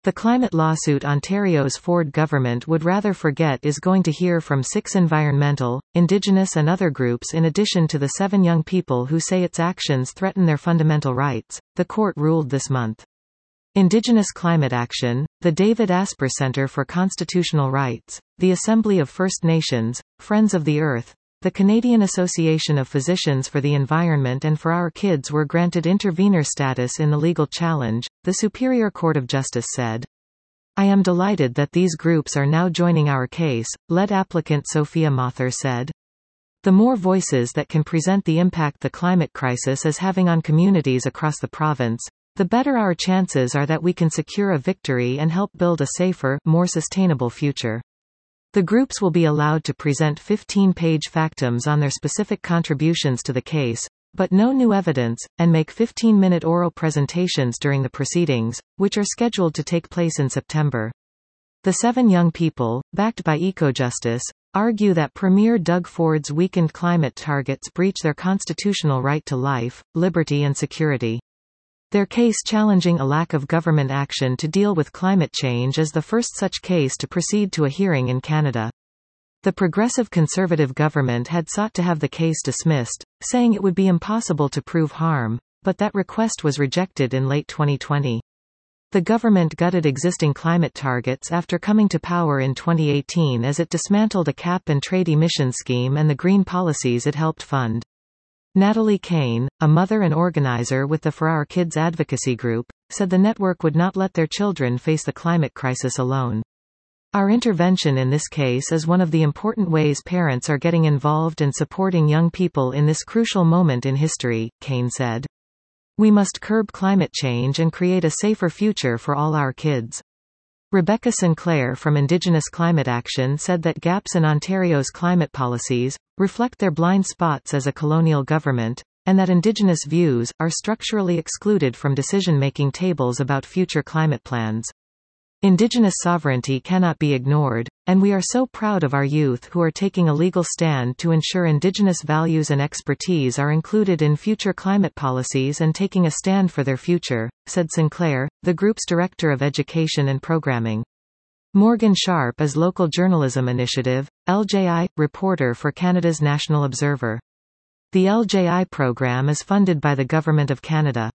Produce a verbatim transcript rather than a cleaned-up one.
The climate lawsuit Ontario's Ford government would rather forget is going to hear from six environmental, Indigenous and other groups in addition to the seven young people who say its actions threaten their fundamental rights, the court ruled this month. Indigenous Climate Action, the David Asper Centre for Constitutional Rights, the Assembly of First Nations, Friends of the Earth, the Canadian Association of Physicians for the Environment and For Our Kids were granted intervenor status in the legal challenge, the Superior Court of Justice said. I am delighted that these groups are now joining our case, lead applicant Sophia Mather said. The more voices that can present the impact the climate crisis is having on communities across the province, the better our chances are that we can secure a victory and help build a safer, more sustainable future. The groups will be allowed to present fifteen-page factums on their specific contributions to the case, but no new evidence, and make fifteen-minute oral presentations during the proceedings, which are scheduled to take place in September. The seven young people, backed by EcoJustice, argue that Premier Doug Ford's weakened climate targets breach their constitutional right to life, liberty and security. Their case challenging a lack of government action to deal with climate change is the first such case to proceed to a hearing in Canada. The Progressive Conservative government had sought to have the case dismissed, saying it would be impossible to prove harm, but that request was rejected in late twenty twenty. The government gutted existing climate targets after coming to power in twenty eighteen as it dismantled a cap-and-trade emissions scheme and the green policies it helped fund. Natalie Kane, a mother and organizer with the For Our Kids advocacy group, said the network would not let their children face the climate crisis alone. Our intervention in this case is one of the important ways parents are getting involved and supporting young people in this crucial moment in history, Kane said. We must curb climate change and create a safer future for all our kids. Rebecca Sinclair from Indigenous Climate Action said that gaps in Ontario's climate policies reflect their blind spots as a colonial government, and that Indigenous views are structurally excluded from decision-making tables about future climate plans. Indigenous sovereignty cannot be ignored, and we are so proud of our youth who are taking a legal stand to ensure Indigenous values and expertise are included in future climate policies and taking a stand for their future, said Sinclair, the group's Director of Education and Programming. Morgan Sharp is Local Journalism Initiative, L J I, reporter for Canada's National Observer. The L J I program is funded by the Government of Canada.